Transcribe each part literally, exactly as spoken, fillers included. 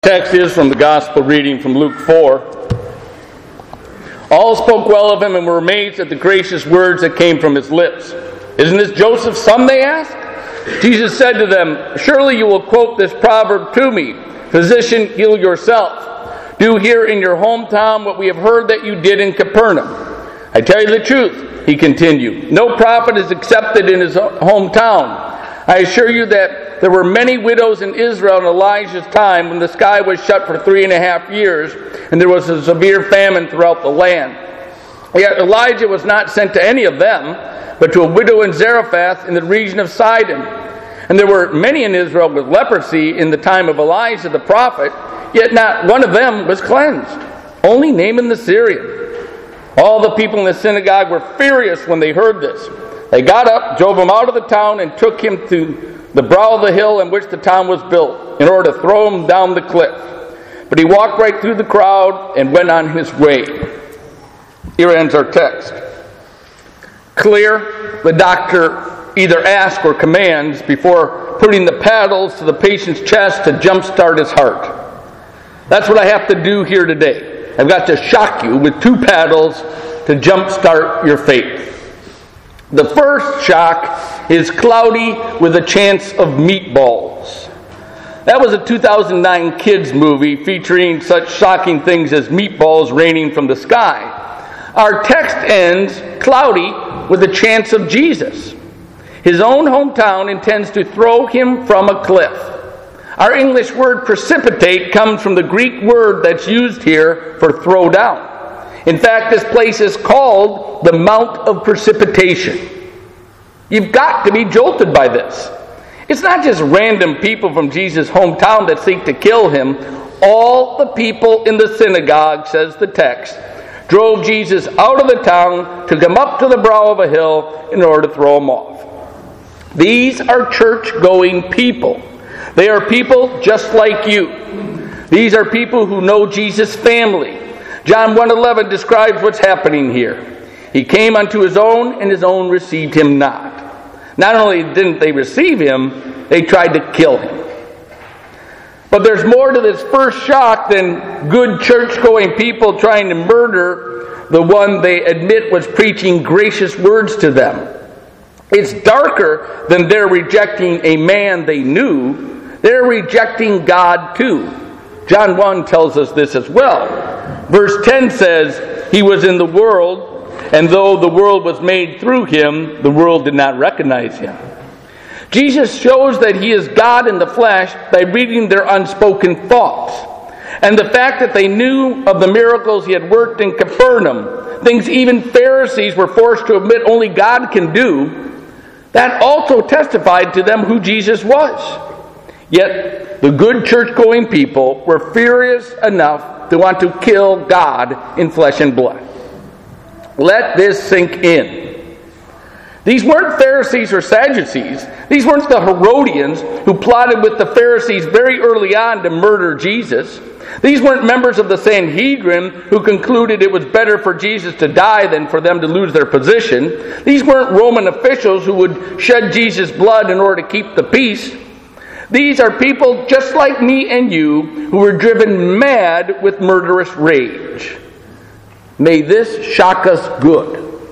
Text is from the Gospel reading from Luke four. All spoke well of him and were amazed at the gracious words that came from his lips. Isn't this Joseph's son, they asked? Jesus said to them, surely you will quote this proverb to me, physician, heal yourself. Do here in your hometown what we have heard that you did in Capernaum. I tell you the truth, he continued, no prophet is accepted in his hometown. I assure you that there were many widows in Israel in Elijah's time when the sky was shut for three and a half years and there was a severe famine throughout the land. Yet Elijah was not sent to any of them, but to a widow in Zarephath in the region of Sidon. And there were many in Israel with leprosy in the time of Elijah the prophet, yet not one of them was cleansed, only Naaman the Syrian. All the people in the synagogue were furious when they heard this. They got up, drove him out of the town, and took him to the brow of the hill in which the town was built, in order to throw him down the cliff. But he walked right through the crowd and went on his way. Here ends our text. Clear, the doctor either asks or commands before putting the paddles to the patient's chest to jumpstart his heart. That's what I have to do here today. I've got to shock you with two paddles to jumpstart your faith. The first shock is Cloudy with a Chance of Meatballs. That was a two thousand nine kids movie featuring such shocking things as meatballs raining from the sky. Our text ends cloudy with a chance of Jesus. His own hometown intends to throw him from a cliff. Our English word precipitate comes from the Greek word that's used here for throw down. In fact, this place is called the Mount of Precipitation. You've got to be jolted by this. It's not just random people from Jesus' hometown that seek to kill him. All the people in the synagogue, says the text, drove Jesus out of the town to come up to the brow of a hill in order to throw him off. These are church-going people. They are people just like you. These are people who know Jesus' family. John one eleven describes what's happening here. He came unto his own, and his own received him not. Not only didn't they receive him, they tried to kill him. But there's more to this first shock than good church-going people trying to murder the one they admit was preaching gracious words to them. It's darker than they're rejecting a man they knew. They're rejecting God too. John one tells us this as well. Verse ten says, he was in the world, and though the world was made through him, the world did not recognize him. Jesus shows that he is God in the flesh by reading their unspoken thoughts. And the fact that they knew of the miracles he had worked in Capernaum, things even Pharisees were forced to admit only God can do, that also testified to them who Jesus was. Yet, the good church-going people were furious enough to want to kill God in flesh and blood. Let this sink in. These weren't Pharisees or Sadducees. These weren't the Herodians who plotted with the Pharisees very early on to murder Jesus. These weren't members of the Sanhedrin who concluded it was better for Jesus to die than for them to lose their position. These weren't Roman officials who would shed Jesus' blood in order to keep the peace. These are people just like me and you who were driven mad with murderous rage. May this shock us good.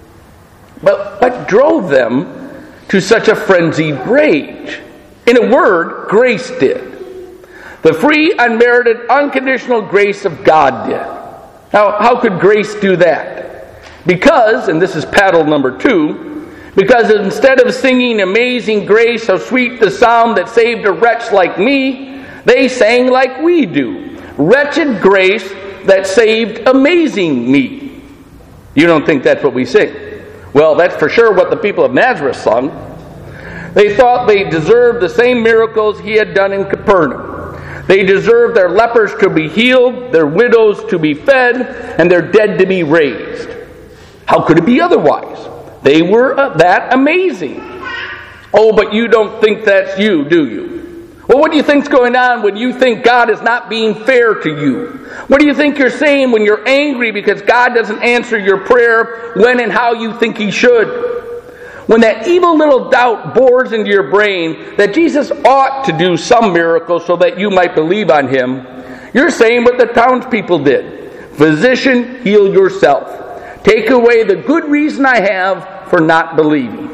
But what drove them to such a frenzied rage? In a word, grace did. The free, unmerited, unconditional grace of God did. Now, how could grace do that? Because, and this is paddle number two, because instead of singing Amazing Grace, how sweet the sound that saved a wretch like me, they sang like we do. Wretched grace that saved amazing me. You don't think that's what we sing? Well, that's for sure what the people of Nazareth sung. They thought they deserved the same miracles he had done in Capernaum. They deserved their lepers to be healed, their widows to be fed, and their dead to be raised. How could it be otherwise? They were uh, that amazing. Oh, but you don't think that's you, do you? Well, what do you think's going on when you think God is not being fair to you? What do you think you're saying when you're angry because God doesn't answer your prayer when and how you think he should? When that evil little doubt bores into your brain that Jesus ought to do some miracle so that you might believe on him, you're saying what the townspeople did. Physician, heal yourself. Take away the good reason I have for not believing.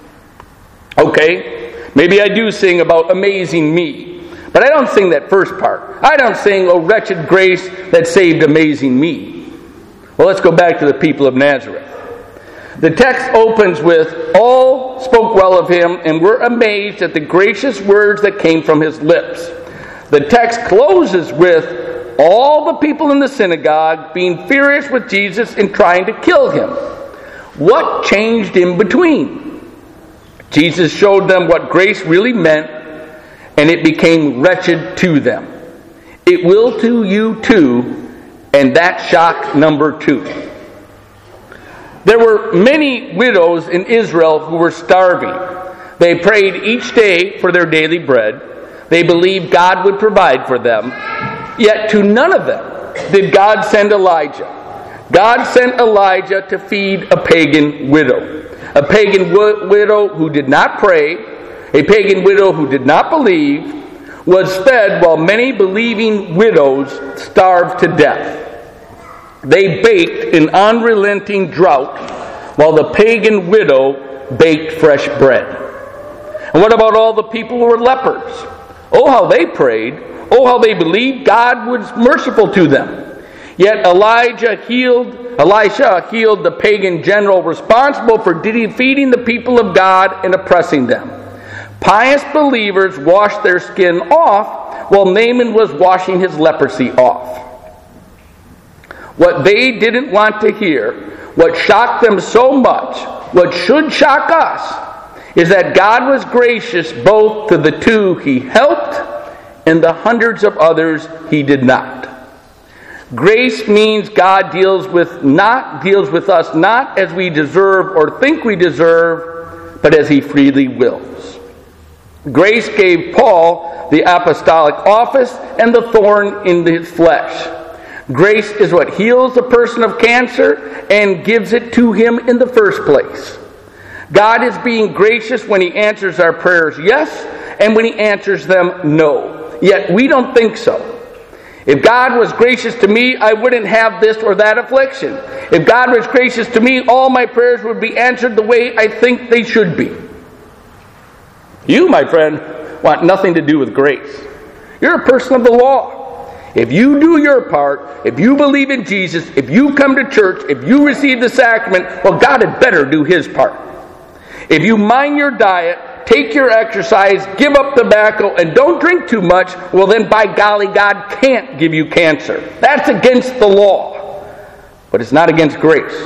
Okay, maybe I do sing about amazing me, but I don't sing that first part. I don't sing, oh wretched grace that saved amazing me. Well, let's go back to the people of Nazareth. The text opens with, all spoke well of him and were amazed at the gracious words that came from his lips. The text closes with, all the people in the synagogue being furious with Jesus and trying to kill him. What changed in between? Jesus showed them what grace really meant, and it became wretched to them. It will to you too, and that's shock number two. There were many widows in Israel who were starving. They prayed each day for their daily bread. They believed God would provide for them. Yet to none of them did God send Elijah. God sent Elijah to feed a pagan widow. A pagan w- widow who did not pray, a pagan widow who did not believe, was fed while many believing widows starved to death. They baked in unrelenting drought while the pagan widow baked fresh bread. And what about all the people who were lepers? Oh, how they prayed. Oh, how they believed God was merciful to them. Yet Elijah healed, Elisha healed the pagan general responsible for defeating the people of God and oppressing them. Pious believers washed their skin off while Naaman was washing his leprosy off. What they didn't want to hear, what shocked them so much, what should shock us, is that God was gracious both to the two he helped and the hundreds of others he did not. Grace means God deals with not deals with us not as we deserve or think we deserve, but as he freely wills. Grace gave Paul the apostolic office and the thorn in his flesh. Grace is what heals a person of cancer and gives it to him in the first place. God is being gracious when he answers our prayers yes, and when he answers them no. Yet we don't think so. If God was gracious to me, I wouldn't have this or that affliction. If God was gracious to me, all my prayers would be answered the way I think they should be. You, my friend, want nothing to do with grace. You're a person of the law. If you do your part, if you believe in Jesus, if you come to church, if you receive the sacrament, well, God had better do his part. If you mind your diet, take your exercise, give up tobacco, and don't drink too much, well then by golly, God can't give you cancer. That's against the law. But it's not against grace.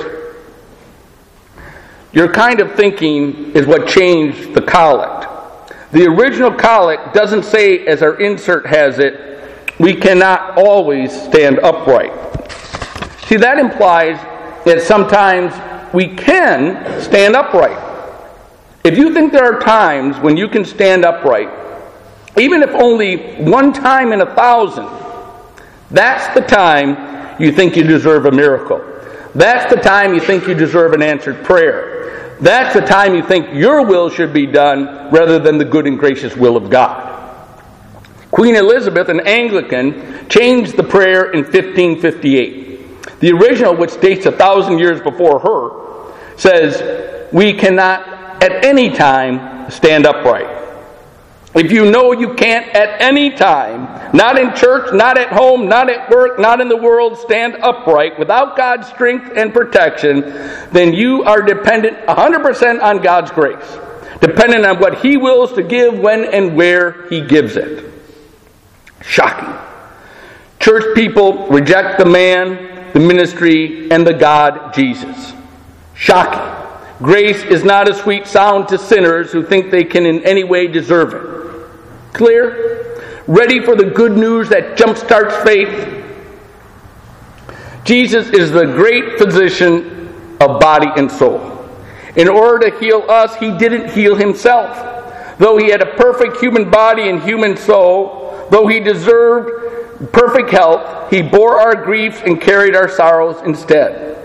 Your kind of thinking is what changed the collect. The original collect doesn't say, as our insert has it, we cannot always stand upright. See, that implies that sometimes we can stand upright. If you think there are times when you can stand upright, even if only one time in a thousand, that's the time you think you deserve a miracle. That's the time you think you deserve an answered prayer. That's the time you think your will should be done rather than the good and gracious will of God. Queen Elizabeth, an Anglican, changed the prayer in fifteen fifty-eight. The original, which dates a thousand years before her, says, we cannot at any time stand upright. If you know you can't at any time, not in church, not at home, not at work, not in the world, stand upright without God's strength and protection, then you are dependent one hundred percent on God's grace. Dependent on what he wills to give, when and where he gives it. Shocking. Church people reject the man, the ministry, and the God, Jesus. Shocking. Grace is not a sweet sound to sinners who think they can in any way deserve it. Clear? Ready for the good news that jumpstarts faith? Jesus is the great physician of body and soul. In order to heal us, he didn't heal himself. Though he had a perfect human body and human soul, though he deserved perfect health, he bore our griefs and carried our sorrows instead.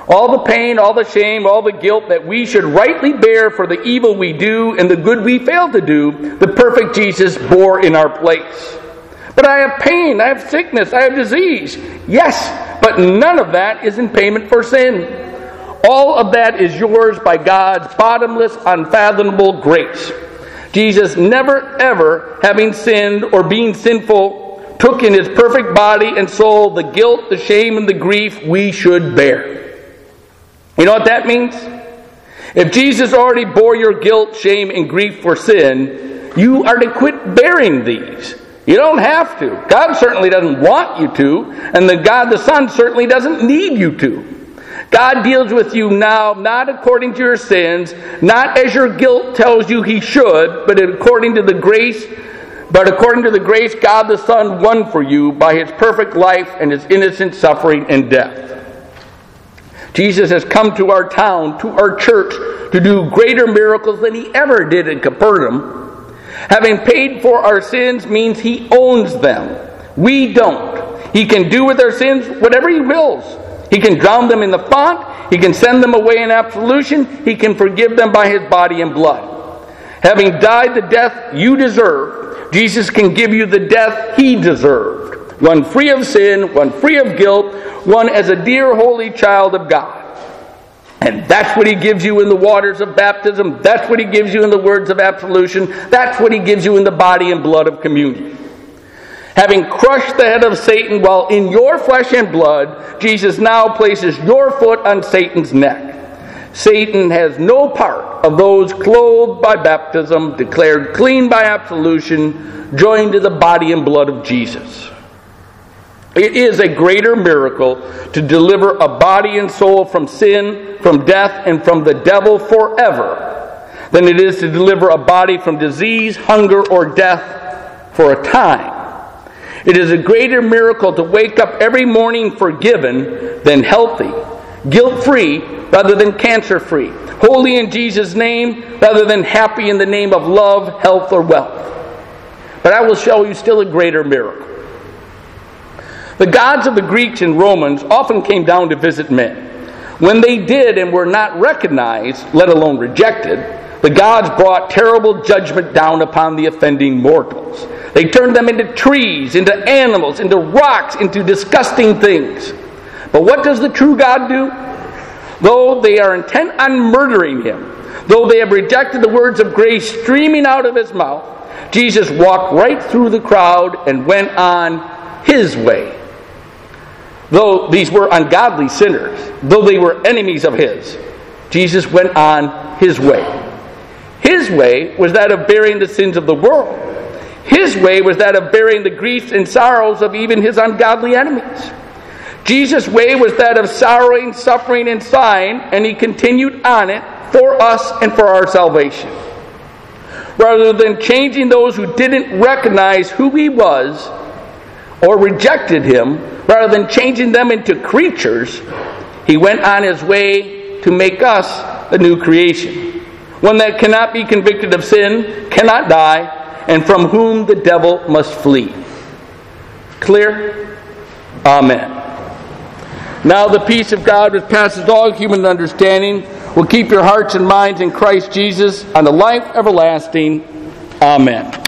All the pain, all the shame, all the guilt that we should rightly bear for the evil we do and the good we fail to do, the perfect Jesus bore in our place. But I have pain, I have sickness, I have disease. Yes, but none of that is in payment for sin. All of that is yours by God's bottomless, unfathomable grace. Jesus, never ever having sinned or being sinful, took in his perfect body and soul the guilt, the shame, and the grief we should bear. You know what that means? If Jesus already bore your guilt, shame, and grief for sin, you are to quit bearing these. You don't have to. God certainly doesn't want you to, and the God the Son certainly doesn't need you to. God deals with you now not according to your sins, not as your guilt tells you he should, but according to the grace, but according to the grace God the Son won for you by his perfect life and his innocent suffering and death. Jesus has come to our town, to our church, to do greater miracles than he ever did in Capernaum. Having paid for our sins means he owns them. We don't. He can do with our sins whatever he wills. He can drown them in the font. He can send them away in absolution. He can forgive them by his body and blood. Having died the death you deserve, Jesus can give you the death he deserved. One free of sin, one free of guilt, one as a dear holy child of God. And that's what he gives you in the waters of baptism. That's what he gives you in the words of absolution. That's what he gives you in the body and blood of communion. Having crushed the head of Satan while in your flesh and blood, Jesus now places your foot on Satan's neck. Satan has no part of those clothed by baptism, declared clean by absolution, joined to the body and blood of Jesus. It is a greater miracle to deliver a body and soul from sin, from death, and from the devil forever than it is to deliver a body from disease, hunger, or death for a time. It is a greater miracle to wake up every morning forgiven than healthy, guilt-free rather than cancer-free, holy in Jesus' name rather than happy in the name of love, health, or wealth. But I will show you still a greater miracle. The gods of the Greeks and Romans often came down to visit men. When they did and were not recognized, let alone rejected, the gods brought terrible judgment down upon the offending mortals. They turned them into trees, into animals, into rocks, into disgusting things. But what does the true God do? Though they are intent on murdering him, though they have rejected the words of grace streaming out of his mouth, Jesus walked right through the crowd and went on his way. Though these were ungodly sinners, though they were enemies of his, Jesus went on his way. His way was that of bearing the sins of the world. His way was that of bearing the griefs and sorrows of even his ungodly enemies. Jesus' way was that of sorrowing, suffering, and sighing, and he continued on it for us and for our salvation. Rather than changing those who didn't recognize who he was or rejected him, rather than changing them into creatures, he went on his way to make us a new creation. One that cannot be convicted of sin, cannot die, and from whom the devil must flee. Clear? Amen. Now the peace of God, which passes all human understanding, will keep your hearts and minds in Christ Jesus unto life everlasting. Amen.